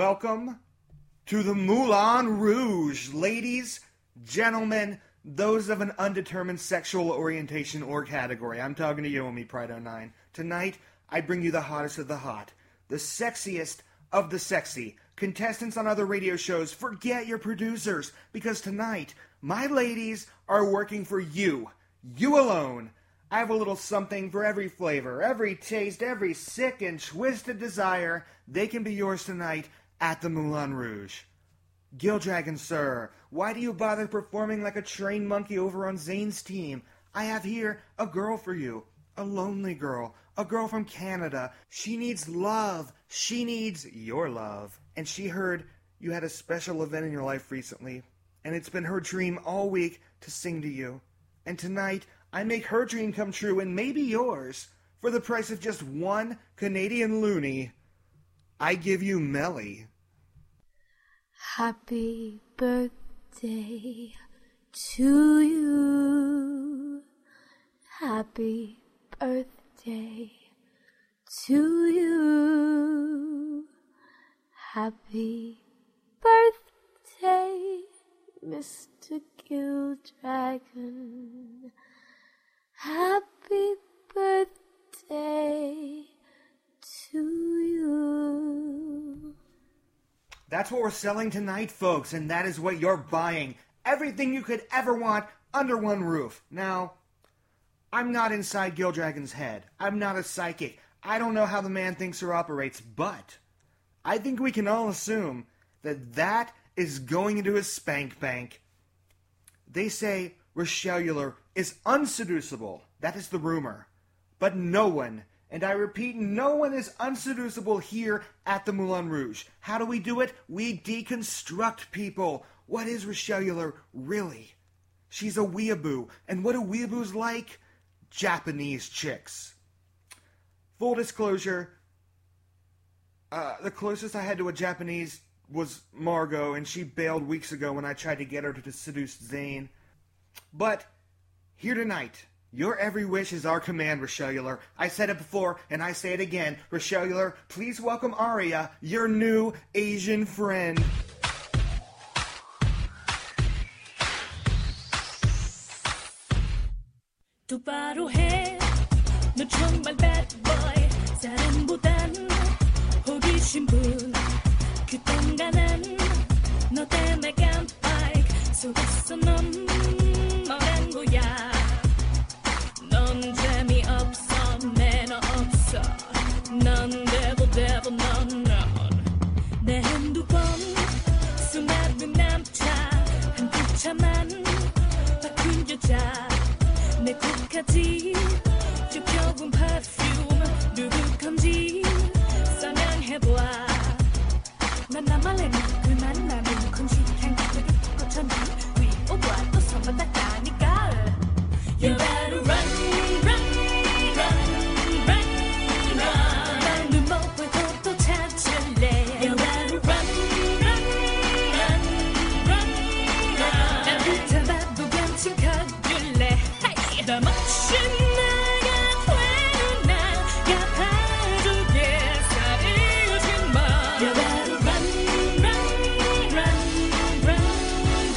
welcome to the Moulin Rouge. Ladies, gentlemen, those of an undetermined sexual orientation or category. I'm talking to you, Omi Pride 09. Tonight, I bring you the hottest of the hot, the sexiest of the sexy. Contestants on other radio shows, forget your producers, because tonight, my ladies are working for you. You alone. I have a little something for every flavor, every taste, every sick and twisted desire. They can be yours tonight at the Moulin Rouge. Gildragon, sir, why do you bother performing like a trained monkey over on Zane's team? I have here a girl for you, a lonely girl, a girl from Canada. She needs love. She needs your love. And she heard you had a special event in your life recently, and it's been her dream all week to sing to you. And tonight, I make her dream come true, and maybe yours, for the price of just one Canadian loonie. I give you Melly. Happy birthday to you. Happy birthday to you. Happy birthday, Mr. Gildragon. Happy birthday to you. That's what we're selling tonight, folks, and that is what you're buying. Everything you could ever want under one roof. Now, I'm not inside Gildragon's head. I'm not a psychic. I don't know how the man thinks or operates, but I think we can all assume that that is going into his spank bank. They say Rochelle is unseducible. That is the rumor. But no one, and I repeat, no one is unseducible here at the Moulin Rouge. How do we do it? We deconstruct people. What is Rochelle really? She's a weeaboo. And what do weeaboos like? Japanese chicks. Full disclosure, the closest I had to a Japanese was Margot, and she bailed weeks ago when I tried to get her to seduce Zane. But here tonight, your every wish is our command, Rochelle. I said it before, and I say it again. Rochelle, please welcome Aria, your new Asian friend. 똑바로 해, 너 정말 bad boy. 사람보단 호기심 분. 그 동안은 너 때문에 깜빡 속았어. 넌 뭐란 거야. 넌 재미없어, 매너 없어. 넌 devil, 넌 내 핸드폰 수많은 남자 한 푸차만 바꾼 여자 내 코까지 좁혀본 perfume 누구 건지 선양해봐. 난 나만의 그만 나는 건지 향기를 거쳤니 위오와 또 선바닥가니까. You better run, run, run, run, run. 난 눈 못 보고 또 찾을래. You better run, run, run, run, run. 난 붙잡아도 변친 거길래. Hey, 나 멋진 나가 되는 나가 바둑에 살이지 마. You better run, run, run, run,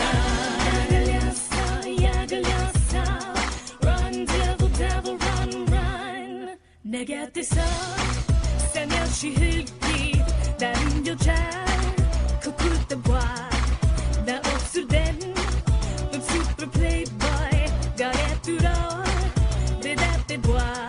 run. 야 걸렸어. Run, devil, run, run. 내 곁에서 살며시 흘기 다른 여자 코끝 봐. 나 옥수된 super playboy 가래 뚫어 대답해봐.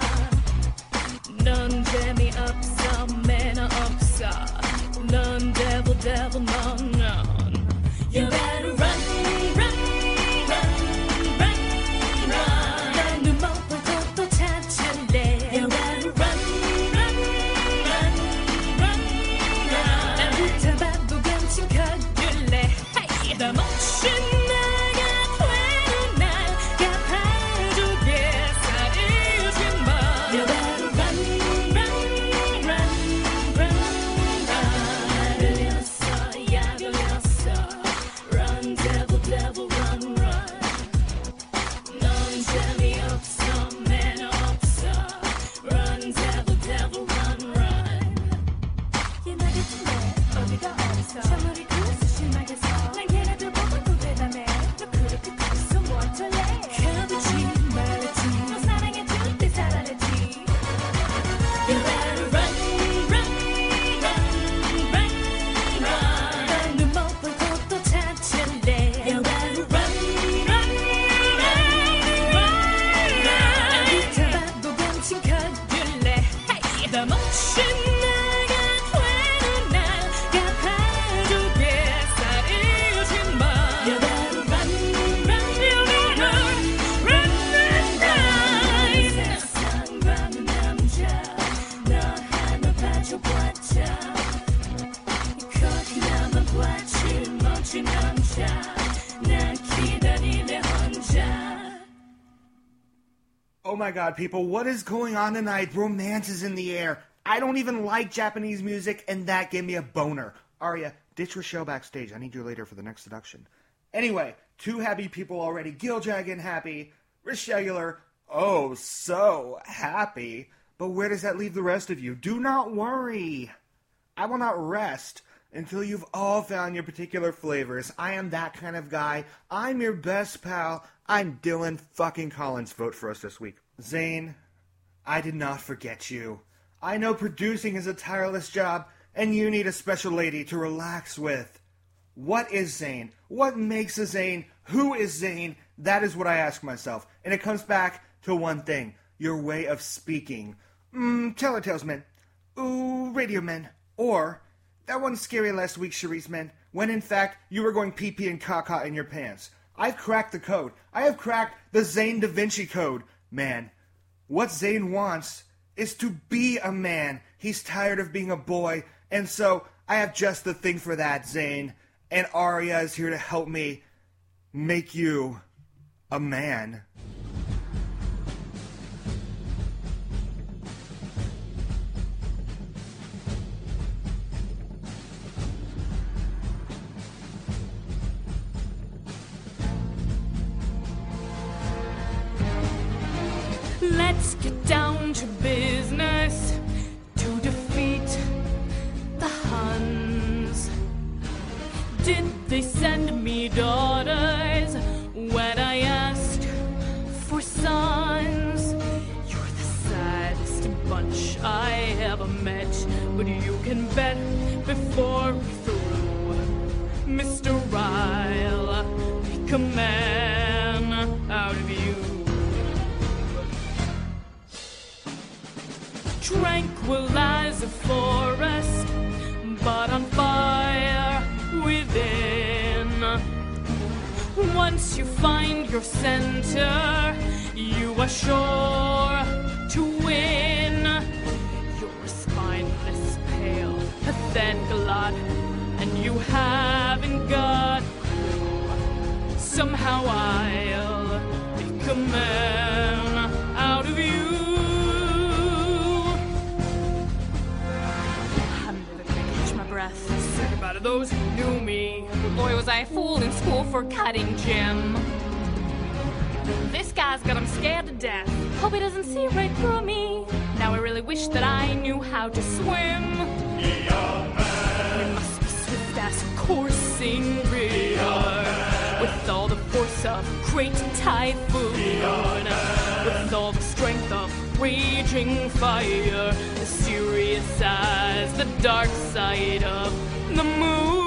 넌 재미없어, 매너 없어. 넌 devil, 넌 You better run, run, run, run, run. 난 눈 못 보고 또 찾을래. You better run, run, run, run. Oh my god, people, what is going on tonight? Romance is in the air. I don't even like Japanese music, and that gave me a boner. Arya, ditch Rochelle backstage. I need you later for the next seduction. Anyway, 2 happy people already. Gildragon happy. Rochelle, oh, so happy. But where does that leave the rest of you? Do not worry. I will not rest until you've all found your particular flavors. I am that kind of guy. I'm your best pal. I'm Dylan fucking Collins. Vote for us this week. Zane, I did not forget you. I know producing is a tireless job, and you need a special lady to relax with. What is Zane? What makes a Zane? Who is Zane? That is what I ask myself. And it comes back to one thing. Your way of speaking. Teletails man. Ooh, radio man. Or that one scary last week, Charisse man, when in fact you were going pee-pee and caca in your pants. I've cracked the code. I have cracked the Zane Da Vinci Code. Man, what Zane wants is to be a man. He's tired of being a boy, and so I have just the thing for that, Zane. And Arya is here to help me make you a man. Let's get down to business to defeat the Huns. Did they send me daughters when I asked for sons? You're the saddest bunch I ever met, but you can bet before we're through, Mr. Ryle, make a man out of you. Tranquilize a forest, but on fire within. Once you find your center, you are sure to win. You're a spineless, pale, pathetic lot, and you haven't got a clue. Somehow I'll make a man out of you. Sick about it, those who knew me. Boy, was I fooled in school for cutting gym. This guy's got him scared to death. Hope he doesn't see right through me. Now I really wish that I knew how to swim. We must be swift as a coursing river, with all the force of great typhoon, with all the strength of raging fire, as serious as the dark side of the moon.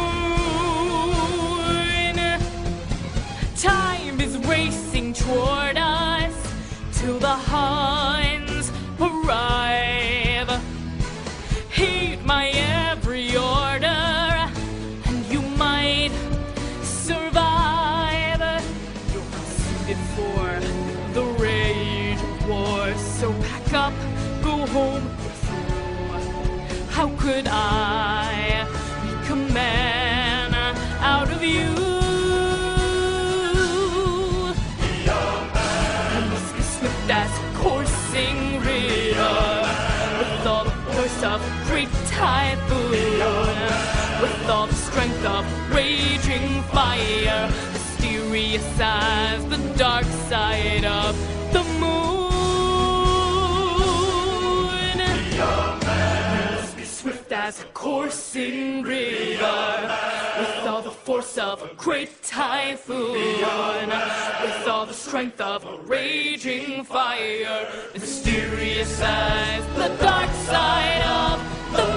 Time is racing toward us till the Huns arrive. Heed my every order, and you might survive. You're not suited for the rage of war, so pack up, go home, we're through. How could I make a man out of you? I must be swift as a coursing river, with all the force of great typhoon, with all the strength of raging fire, mysterious as the dark side of the moon. I must be swift as a coursing river, with all the force of a great typhoon, with all the strength of a raging fire, mysterious as the dark side of the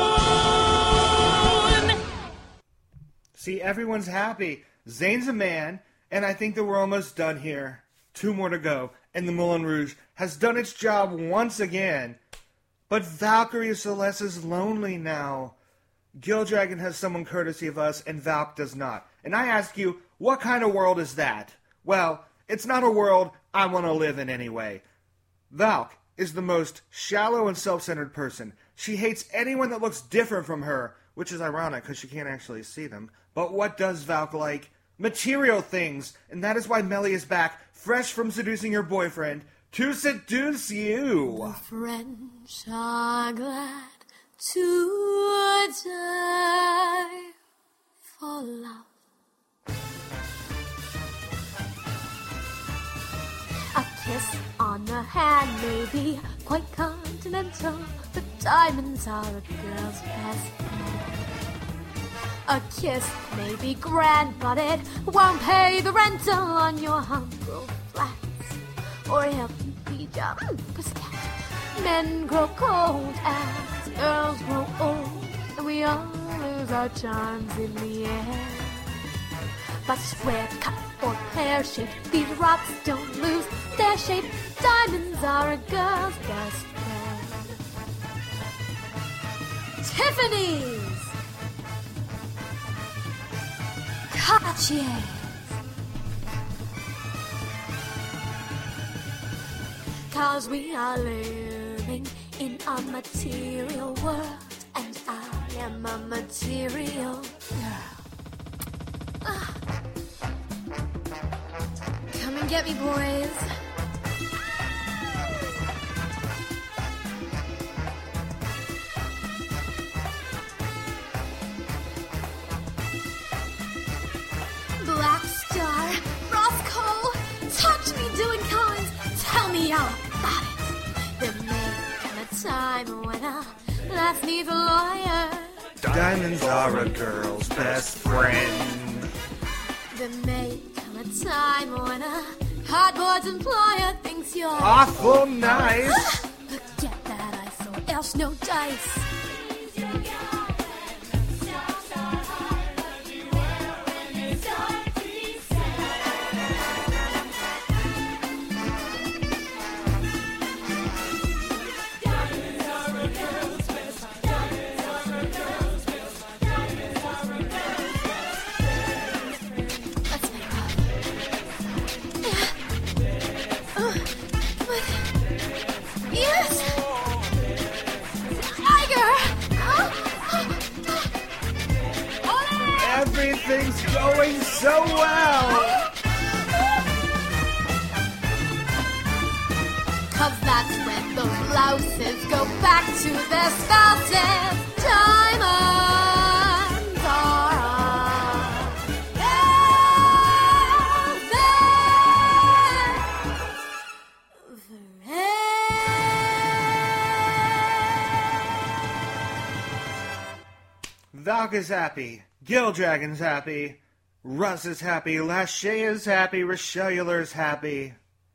moon. See, everyone's happy. Zane's a man, and I think that we're almost done here. 2 more to go, and the Moulin Rouge has done its job once again. But Valkyrie Celeste is lonely now. Gildragon has someone courtesy of us, and Valk does not. And I ask you, what kind of world is that? Well, it's not a world I want to live in anyway. Valk is the most shallow and self-centered person. She hates anyone that looks different from her, which is ironic because she can't actually see them. But what does Valk like? Material things. And that is why Melly is back, fresh from seducing her boyfriend, to seduce you. French are glad to die for love. A kiss on the hand may be quite continental, but diamonds are a girl's best friend. A kiss may be grand, but it won't pay the rental on your humble flats or help you feed your pussycat. Men grow cold as girls grow old, and we all lose our charms in the end. But square cut or pear-shaped, these rocks don't lose their shape. Diamonds are a girl's best friend. Tiffany's, Cartier, cause we are living in a material world, and I am a material girl. Come and get me, boys. Black Star, Roscoe, touch me doing kind. Tell me all about it. There may come a time when a lass needs a lawyer. Diamonds are a girl's best friend. There may come a time when a cardboard employer thinks you're Awful nice. Forget that I throw else no dice. Everything's going so well. Cause that's when those blouses go back to their spouses. Diamonds are Valk is happy. Gildragon's happy. Russ is happy. Lachey is happy. Richelleur's happy.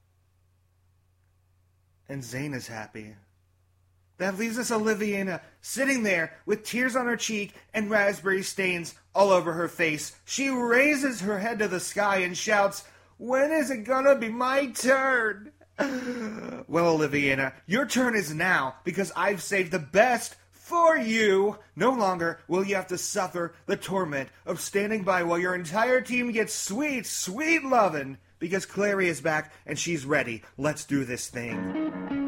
And Zane is happy. That leaves us Oliviana sitting there with tears on her cheek and raspberry stains all over her face. She raises her head to the sky and shouts, "When is it gonna be my turn?" Well, Oliviana, your turn is now, because I've saved the best for you. No longer will you have to suffer the torment of standing by while your entire team gets sweet, sweet lovin', because Clary is back and she's ready. Let's do this thing.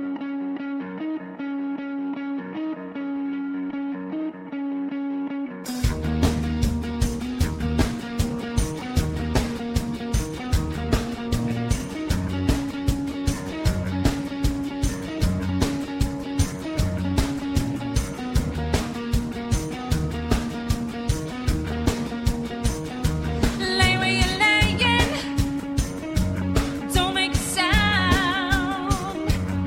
Lay where you're laying, don't make a sound.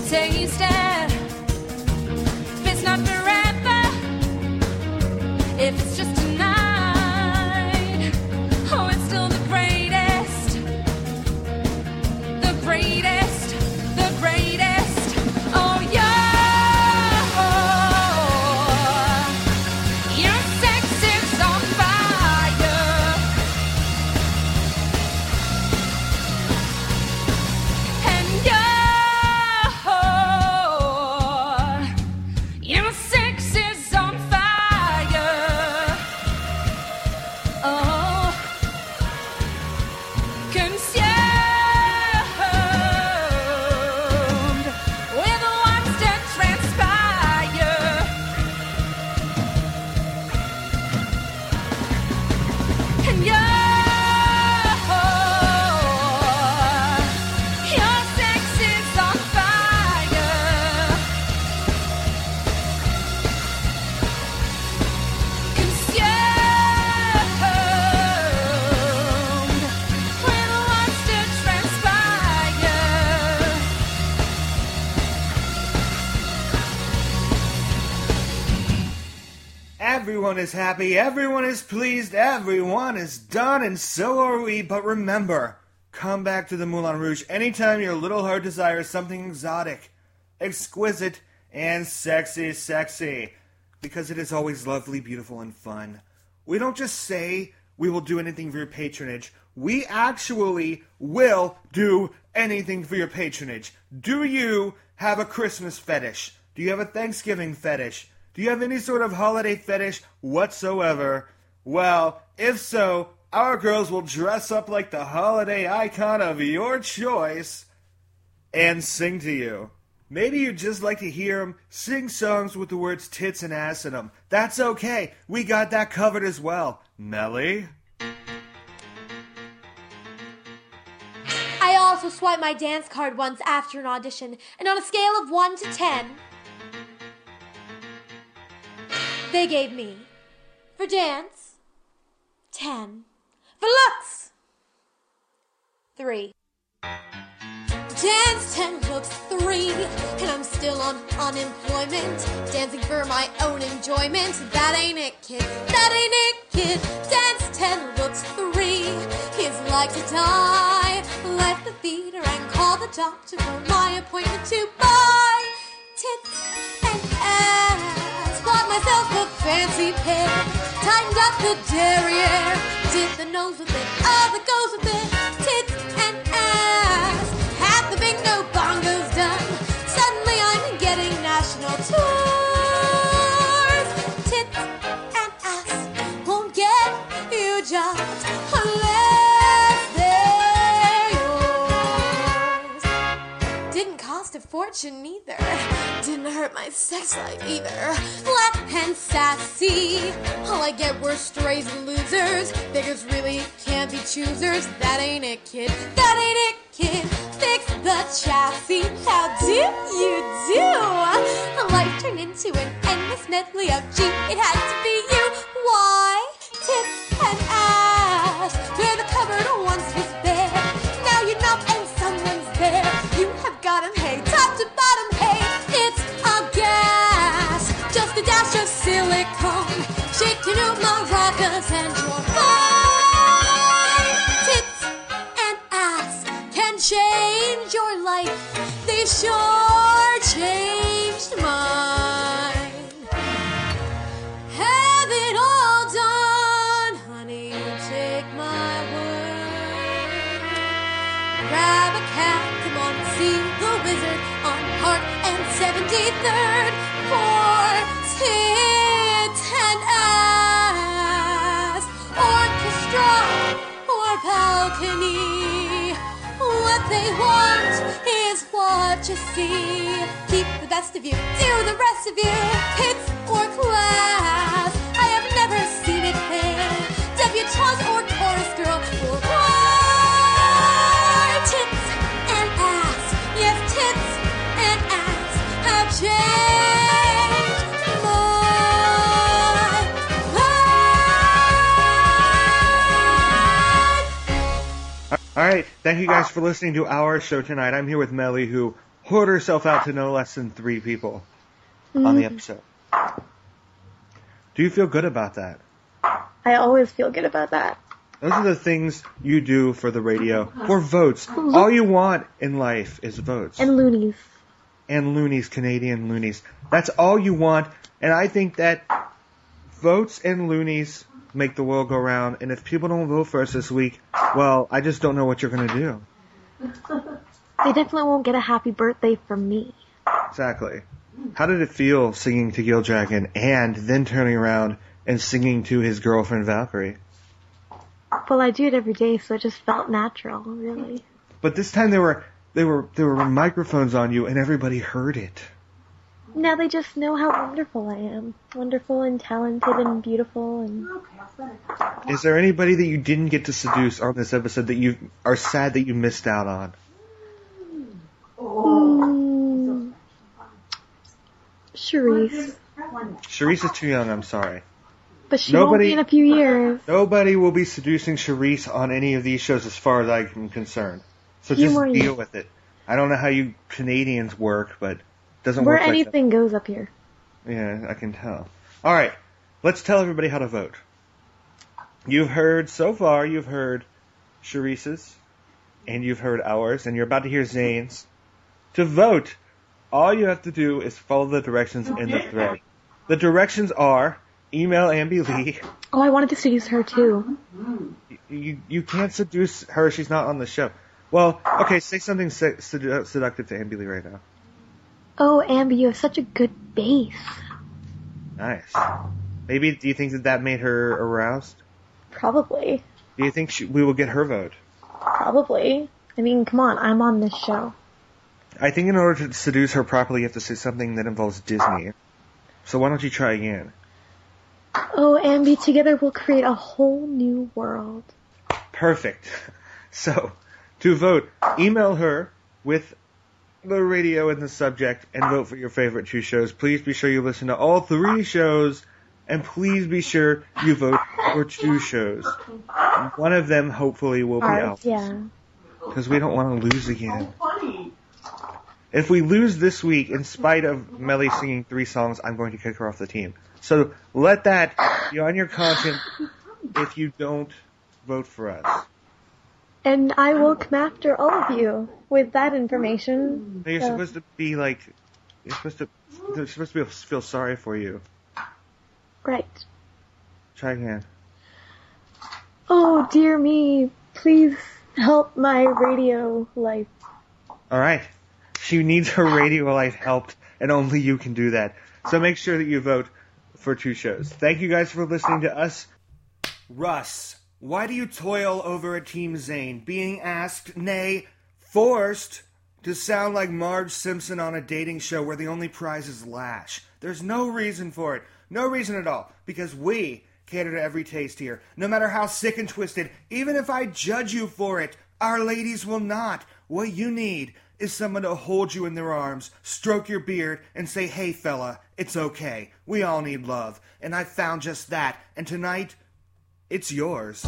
taste it. If it's not forever, if it's just tonight, oh, it's still the greatest, the greatest, the greatest. Oh, your sex is on fire, and your sex is on fire. Oh, consumed with wants to transpire. And your sex is on fire. Consumed with wants to transpire. Everyone is happy, everyone is pleased, everyone is done, and so are we. But remember, come back to the Moulin Rouge anytime your little heart desires something exotic, exquisite, and sexy. Because it is always lovely, beautiful, and fun. We don't just say we will do anything for your patronage. We actually will do anything for your patronage. Do you have a Christmas fetish? Do you have a Thanksgiving fetish? Do you have any sort of holiday fetish whatsoever? Well, if so, our girls will dress up like the holiday icon of your choice and sing to you. Maybe you'd just like to hear them sing songs with the words tits and ass in them. That's okay. We got that covered as well. Melly? I also swiped my dance card once after an audition, and on a scale of 1 to 10, they gave me, for dance, 10. For looks, 3. Dance 10, looks 3, and I'm still on unemployment, dancing for my own enjoyment. That ain't it, kid. That ain't it, kid. Dance 10, looks 3. Kids like to die. Left the theater and called the doctor for my appointment to buy tits and ass. Bought myself a fancy pair, tightened up the derriere, did the nose with it, that goes with it. Tits and ass. Half the bingo bongo's done. Suddenly I'm getting national tours. Tits and ass won't get you jobs unless they're yours. Didn't cost a fortune either. Didn't hurt my sex life either. Flat and sassy. All I get were strays and losers. Beggars really can't be choosers. That ain't it, kid. That ain't it, kid. Fix the chassis. How do you do? Life turned into an endless medley of G. It had to be you. Why? Tits and ass. Where the cupboard once was bare. Now you're not and someone's there. You have got 'em, hey. Top to bottom, hey. It's a gas. Just a dash of silicone. Shake your new maracas and you're fine. Tits and ass can change your life. They sure changed mine. Have it all done, honey, take my word. Grab a cab, come on, see the wizard on Park and 73rd for tits and ass. Orchestra or balcony, what they want is what you see. Keep the best of you, do the rest of you. Tits or class, I have never seen it fair. Debutante or chorus girl or choir. Tits and ass, yes, tits and ass have changed my life. Alright, thank you guys for listening to our show tonight. I'm here with Melly, who poured herself out to no less than 3 people on the episode. Do you feel good about that? I always feel good about that. Those are the things you do for the radio. For votes. All you want in life is votes. And loonies. And loonies, Canadian loonies. That's all you want. And I think that votes and loonies make the world go round. And if people don't vote for us this week, well, I just don't know what you're going to do. They definitely won't get a happy birthday from me. Exactly. How did it feel singing to Gil Dragon and then turning around and singing to his girlfriend Valkyrie? Well, I do it every day, so it just felt natural, really. But this time there were microphones on you and everybody heard it. Now they just know how wonderful I am. Wonderful and talented and beautiful and... Is there anybody that you didn't get to seduce on this episode that you are sad that you missed out on? Charisse. Charisse is too young, I'm sorry. But she won't be in a few years. Nobody will be seducing Charisse on any of these shows as far as I'm concerned. So just deal with it. I don't know how you Canadians work, but it doesn't work like that. Where anything goes up here. Yeah, I can tell. Alright, let's tell everybody how to vote. So far you've heard Charisse's, and you've heard ours, and you're about to hear Zane's. To vote, all you have to do is follow the directions in the thread. The directions are... email Ambi Lee. Oh, I wanted to seduce her too. You can't seduce her. She's not on the show. Well, okay, say something seductive to Ambi Lee right now. Oh, Ambi, you have such a good bass. Nice. Maybe, do you think that made her aroused? Probably. Do you think we will get her vote? Probably. I mean, come on, I'm on this show. I think in order to seduce her properly, you have to say something that involves Disney. So why don't you try again? Oh, Ambi, together we'll create a whole new world. Perfect. So, to vote, email her with the radio in the subject and vote for your favorite 2 shows. Please be sure you listen to all 3 shows, and please be sure you vote for 2 shows. One of them, hopefully, will be out. Yeah. Because we don't want to lose again. If we lose this week, in spite of Melly singing 3 songs, I'm going to kick her off the team. So let that be on your conscience if you don't vote for us. And I will come after all of you with that information. You're supposed to be like, they're supposed to feel sorry for you. Right. Try again. Oh, dear me. Please help my radio life. Alright. She needs her radio life helped, and only you can do that. So make sure that you vote for 2 shows. Thank you guys for listening to us. Russ, why do you toil over a Team Zane, being asked, nay, forced, to sound like Marge Simpson on a dating show where the only prize is lash? There's no reason for it. No reason at all. Because we cater to every taste here. No matter how sick and twisted, even if I judge you for it, our ladies will not. What you need is someone to hold you in their arms, stroke your beard, and say, hey fella, it's okay. We all need love. And I found just that. And tonight, it's yours.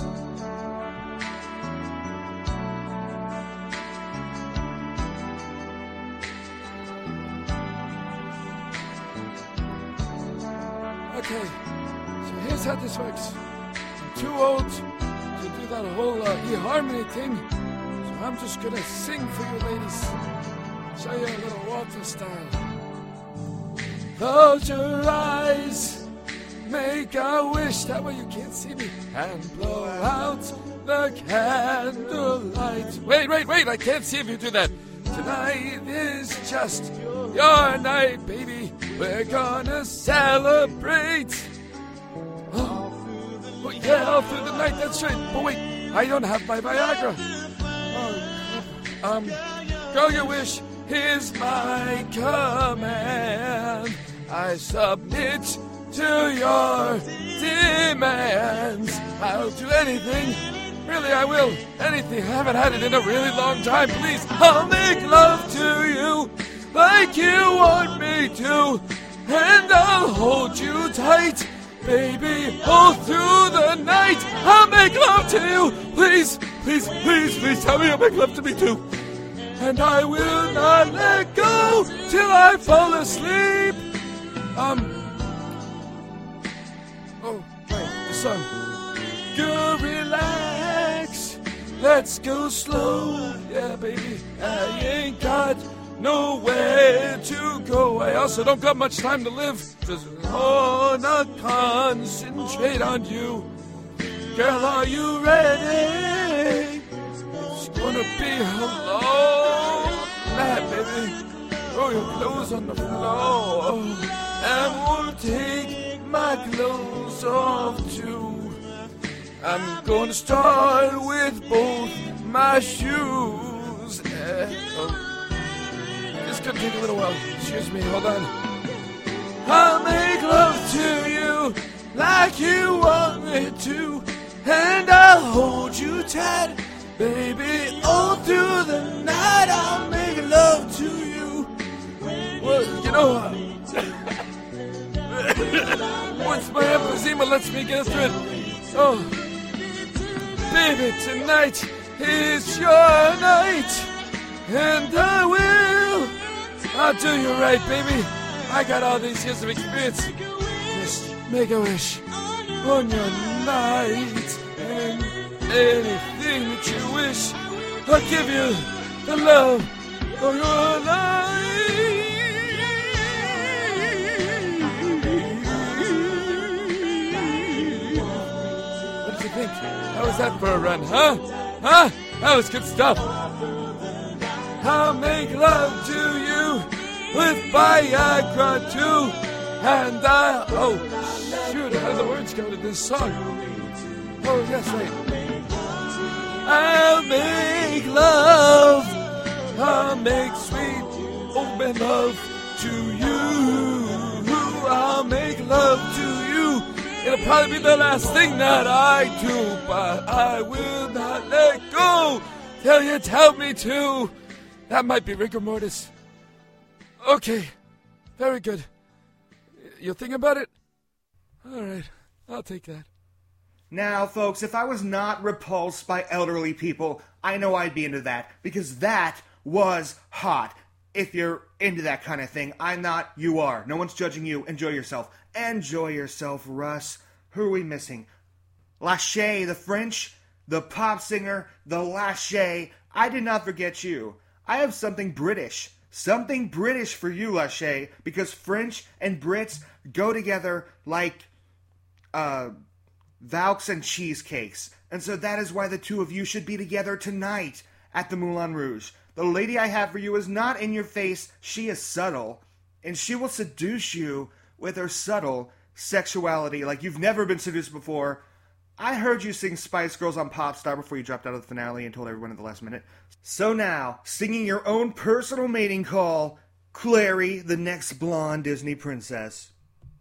Okay, so here's how this works. I'm too old to do that whole eHarmony thing, so I'm just gonna sing for you ladies. Show you a little water style. Close your eyes, make a wish, that way you can't see me, and blow out the candlelight. Wait, I can't see if you do that. Tonight is just your night, baby. We're gonna celebrate. Oh, yeah, all through the night, that's right. But wait, I don't have my Viagra. Girl, your wish is my command. I submit to your demands. I'll do anything. Really, I will. Anything. I haven't had it in a really long time. Please, I'll make love to you like you want me to. And I'll hold you tight, baby, all through the night. I'll make love to you. Please, please, please, please tell me you'll make love to me too. and I will not let go till I fall asleep. Oh, right, the song. Girl, relax. Let's go slow. Yeah, baby, I ain't got nowhere to go. I also don't got much time to live. Just wanna concentrate on you. Girl, are you ready? It's gonna be a long night, baby. Throw your clothes on the floor, and we'll take my clothes off too. I'm gonna start with both my shoes. This could take a little while. Excuse me, hold on. I'll make love to you like you want me to, and I'll hold you tight, baby, all through the night. I'll make love to you. Well, you know, once my emphysema lets me get through it. Oh, baby, tonight is your night, and I'll do you right, baby. I got all these years of experience. Just make a wish on your night, and anything that you wish, I'll give you the love of your life. What did you think? How was that for a run, huh? Huh? That was good stuff. I'll make love to you with Viagra too, and oh shoot, how do the words go to this song? Oh yes, right. I'll make love, I'll make sweet open love to you. I'll make love to you. It'll probably be the last thing that I do, but I will not let go till you tell me to. That might be rigor mortis. Okay, very good. You'll think about it? All right, I'll take that. Now, folks, if I was not repulsed by elderly people, I know I'd be into that, because that was hot. If you're into that kind of thing, I'm not, you are. No one's judging you. Enjoy yourself. Enjoy yourself, Russ. Who are we missing? Lachey, the French, the pop singer, the Lachey. I did not forget you. I have something British. Something British for you, Lachey, because French and Brits go together like Vaux and cheesecakes. And so that is why the two of you should be together tonight at the Moulin Rouge. The lady I have for you is not in your face. She is subtle, and she will seduce you with her subtle sexuality like you've never been seduced before. I heard you sing Spice Girls on Popstar before you dropped out of the finale and told everyone at the last minute. So now, singing your own personal mating call, Clary, the next blonde Disney princess.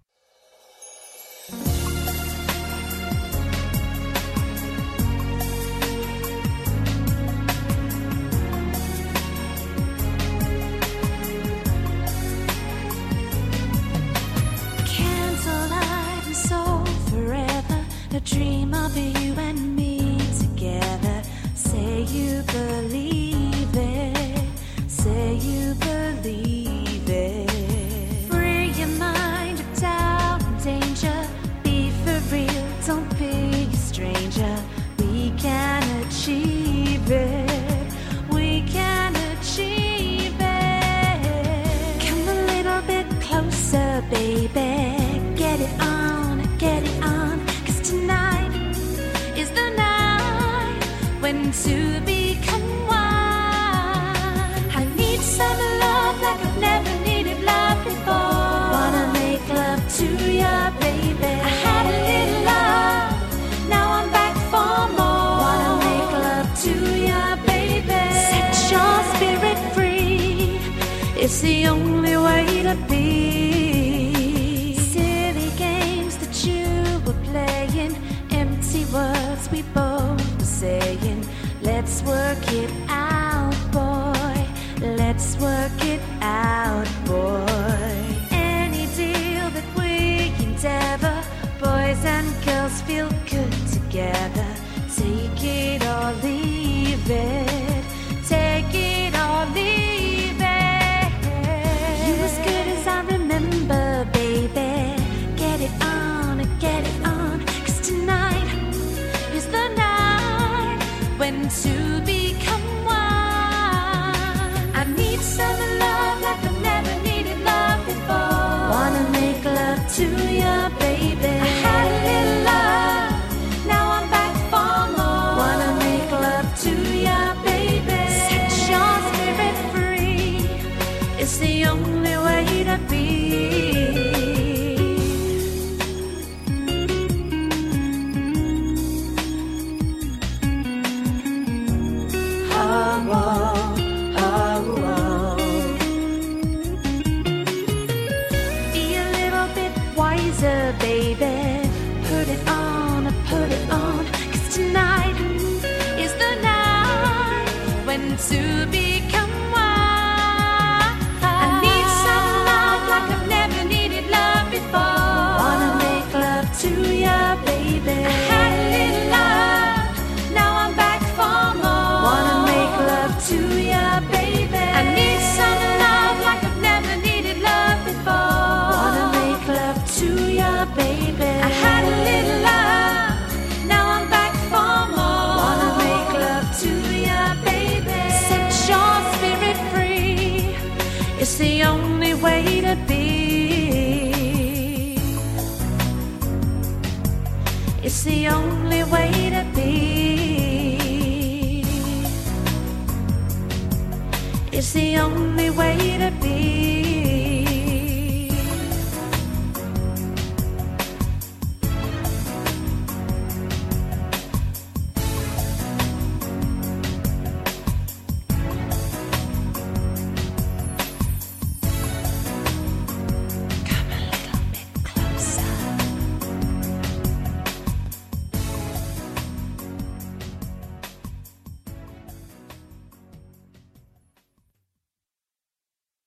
Candlelight and soul forever, a dream of you and me together. Say you believe it, say you believe it. Free your mind of doubt and danger, be for real, don't be a stranger. We can achieve it, we can achieve it. Come a little bit closer, baby, get it on, 'cause tonight is the night when to become one. I need some love like I've never needed love before. Wanna make love to ya, baby. I had a little love, now I'm back for more. Wanna make love to ya, baby. Set your spirit free, it's the only way to be. Silly games that you were playing, empty words we both were saying. Let's work it out, boy. Let's work it out, boy. Any deal that we endeavor, boys and girls feel good together. Take it or leave it. Take it or leave it. It's the only way to be. Oh, oh, oh, oh. Be a little bit wiser, baby. Put it on, put it on. 'Cause tonight is the night when two become one. I need some love like I've never needed love before. Wanna make love to ya, baby. I had a little love, now I'm back for more. Wanna make love to ya, baby. I need some love like I've never needed love before. Wanna make love to ya, baby. I had a little love, now I'm back for more. Wanna make love to ya, baby. Set your spirit free. It's the only way to be. It's the only way to be. It's the only way to be.